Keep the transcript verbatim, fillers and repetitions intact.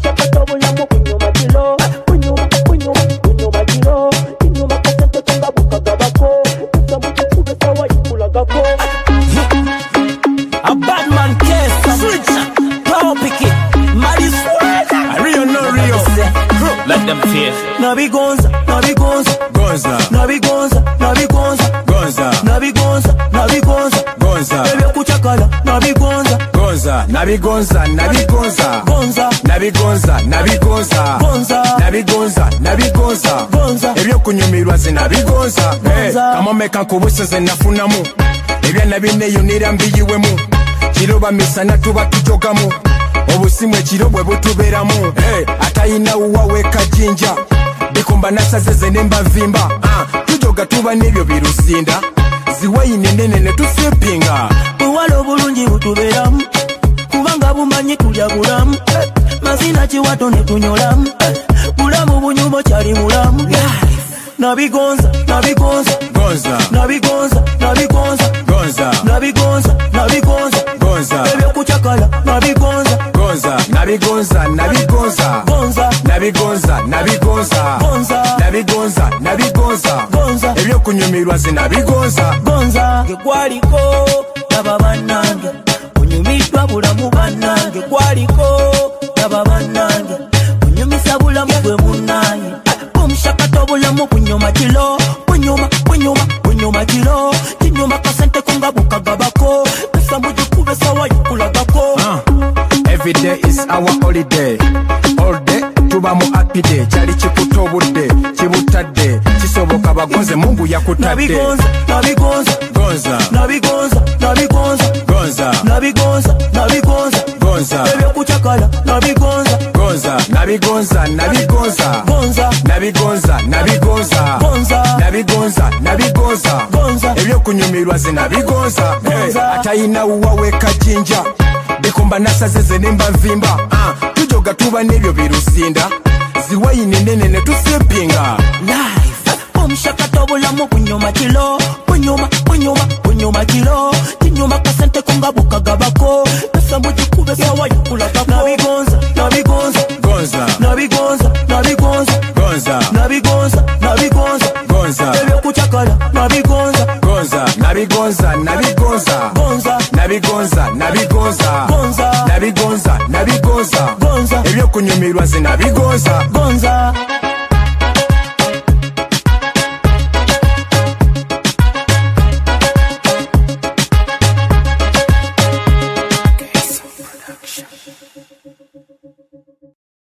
Umushakato bulamu kunyuma kilo. Kunyuma, kunyuma, kunyuma kilo. Kunyuma kasente kunga bukagabako. Kusamuti kube sawa yikulagako. A bad man case, switch, power pick it, mad is sweat. Real no real. Let them fear. Nabi gonza, nabi gonza, Gonza, nabi gonza, nabi gonza, Gonza, nabi gonza, nabi gonza, Gonza, ebyo kuchakala, nabi gonza, Gonza, Nabi Gonza, Nabi Gonza, gonza, Nabi Gonza, Nabi Gonza, gonza, Nabi Gonza, Nabi Gonza, gonza, ebyo kunyumirwa ze Nabi Gonza. Hey, kamomeka nkubuse ze nafunamu, ebya nabineyunira mbiyiwemu, kiroba misana tuba tujogamu, obusimu ekiro bwe butubeeramu. Hey, atayina uwawe kajinja, bikumba nasaze ze nemba vimba. Uh, tujoga tuba nebyo birusinda, ziwayine nene ne tusipinga. buwala obulungi butubeeramu, kubanga bumanyi tulya bulamu. Mazina kiwato ne tunyolamu, bulamu bunyumo kyali mulamu. Nabi gonza, nabi gonza, Gonza, nabi gonza, nabi gonza, Gonza, nabi gonza, nabi gonza, Gonza, ebyo kuchakala, nabi gonza, Gonza, Nabi Gonza, Nabi Gonza, gonza, Nabi Gonza, Nabi Gonza, gonza, Nabi Gonza, Nabi Gonza, gonza, ebyo kunyumirwa ze Nabi Gonza. gonza. Gwaliko naba bannange, kunyumiddwa bulamu bannange. Gwaliko naba bannange, kunyumisa bulamu bwe munnange. Omushakato bulamu kunyuma kilo, kunyuma, kunyuma, kunyuma kilo. Kinyuma kasente kunga bukagabako, pesa mujikube sawa yikulagako. Uh, every day is our holiday, all day tuba mu happy day. Kyali kikuta obudde kibutadde, kisoboka bagonze Mungu Nabi yakutadde. gonza, nabi gonza, Gonza, nabi gonza, nabi gonza, Gonza, nabi gonza, nabi gonza, Gonza, ebyo kuchakala, nabi gonza, Gonza, Nabi Gonza, Nabi Gonza, gonza, Nabi Gonza, Nabi Gonza, gonza, Nabi Gonza, Nabi Gonza, gonza, ebyo kunyumirwa ze Nabi Gonza. Hey, Gonza. atayina uwawe kajinja, bikumba nasaze ze nemba vimba. Uh, tujoga tuba nebyo birusinda, ziwayine nene ne tusipinga. life. Omushakato bulamu kunyuma kilo, kunyuma, kunyuma, kunyuma kilo. Kinyuma kasente kunga bukagabako, pesa mujikube sawa yikulagako. Nabi gonza, nabi gonza, Gonza, nabi gonza, nabi gonza, Gonza, nabi gonza, nabi gonza, Gonza, ebyo kuchakala, nabi gonza, Gonza, Nabi Gonza, Nabi Gonza, gonza, Nabi Gonza, Nabi Gonza, gonza, Nabi Gonza, Nabi Gonza, gonza, ebyo kunyumirwa ze Nabi Gonza. gonza.